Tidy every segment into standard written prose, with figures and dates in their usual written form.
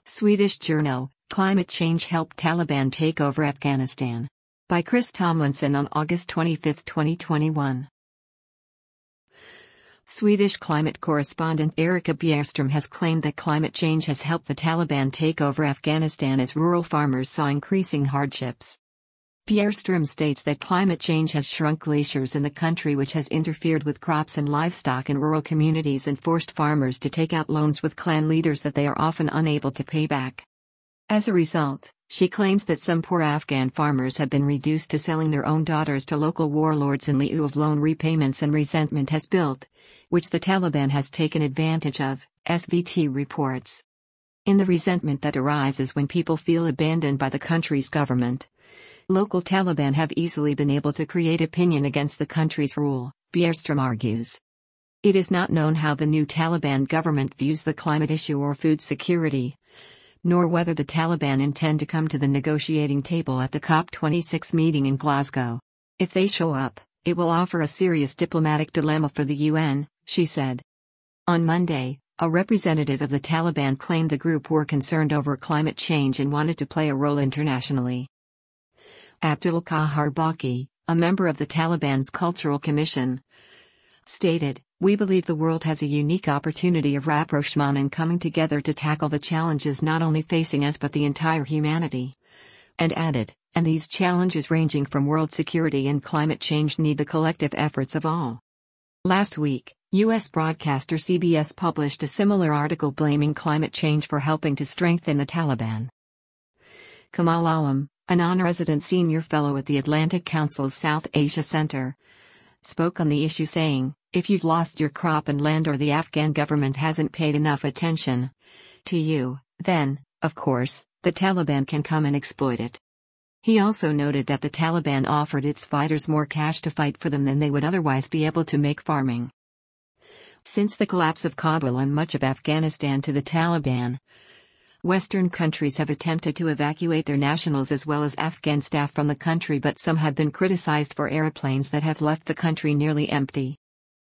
Swedish journal, Climate Change Helped Taliban Take Over Afghanistan. By Chris Tomlinson on August 25, 2021. Swedish climate correspondent Erika Bjerström has claimed that climate change has helped the Taliban take over Afghanistan as rural farmers saw increasing hardships. Bjerström states that climate change has shrunk glaciers in the country, which has interfered with crops and livestock in rural communities and forced farmers to take out loans with clan leaders that they are often unable to pay back. As a result, she claims that some poor Afghan farmers have been reduced to selling their own daughters to local warlords in lieu of loan repayments, and resentment has built, which the Taliban has taken advantage of, SVT reports. In the resentment that arises when people feel abandoned by the country's government, local Taliban have easily been able to create opinion against the country's rule, Bjerström argues. It is not known how the new Taliban government views the climate issue or food security, nor whether the Taliban intend to come to the negotiating table at the COP26 meeting in Glasgow. If they show up, it will offer a serious diplomatic dilemma for the UN, she said. On Monday, a representative of the Taliban claimed the group were concerned over climate change and wanted to play a role internationally. Abdul Qahar Baqi, a member of the Taliban's Cultural Commission, stated, "We believe the world has a unique opportunity of rapprochement and coming together to tackle the challenges not only facing us but the entire humanity." And added, "And these challenges ranging from world security and climate change need the collective efforts of all." Last week, U.S. broadcaster CBS published a similar article blaming climate change for helping to strengthen the Taliban. Kamal Alam, a non-resident senior fellow at the Atlantic Council's South Asia Center, spoke on the issue, saying, "If you've lost your crop and land or the Afghan government hasn't paid enough attention to you, then, of course, the Taliban can come and exploit it." He also noted that the Taliban offered its fighters more cash to fight for them than they would otherwise be able to make farming. Since the collapse of Kabul and much of Afghanistan to the Taliban, Western countries have attempted to evacuate their nationals as well as Afghan staff from the country, but some have been criticized for airplanes that have left the country nearly empty.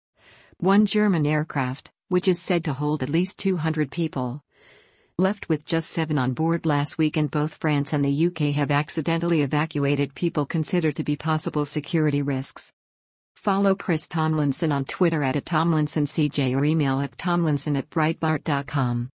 One German aircraft, which is said to hold at least 200 people, left with just 7 on board last week, and both France and the UK have accidentally evacuated people considered to be possible security risks. Follow Chris Tomlinson on Twitter @TomlinsonCJ or email at tomlinson@breitbart.com.